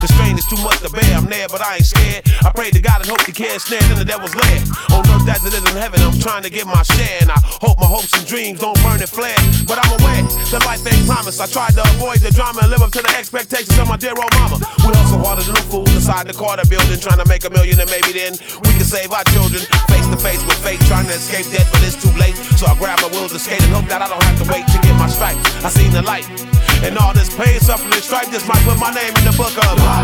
The strain is too much to bear. I'm there, but I ain't scared. I pray to God and hope the can't stand in the devil's lair. On earth as it is in heaven, I'm trying to get my share. And I hope my hopes and dreams don't burn and flare. But I'm aware that life ain't promised. I tried to avoid the drama and live up to the expectations of my dear old mama. We hustle harder than the fools inside the Carter building, trying to make $1 million, and maybe then we can save our children. Face to face with fate, trying to escape death, but it's too late. So I grab my wheels and skate and hope that I don't have to wait to get my stripes. I seen the light. And all this pain, suffering, and strife just might put my name in the book of life.